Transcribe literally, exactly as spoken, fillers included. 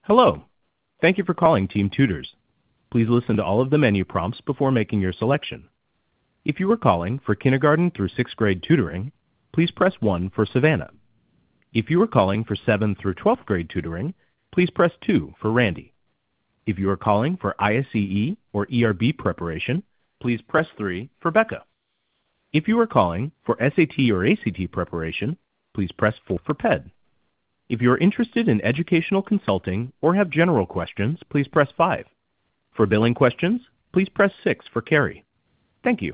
Hello. Thank you for calling Team Tutors. Please listen to all of the menu prompts before making your selection. If you are calling for kindergarten through sixth grade tutoring, please press one for Savannah. If you are calling for seventh through twelfth grade tutoring, please press two for Randy. If you are calling for I S E E or E R B preparation, please press three for Becca. If you are calling for S A T or A C T preparation, please press four for P E D. If you are interested in educational consulting or have general questions, please press five. For billing questions, please press six for Carrie. Thank you.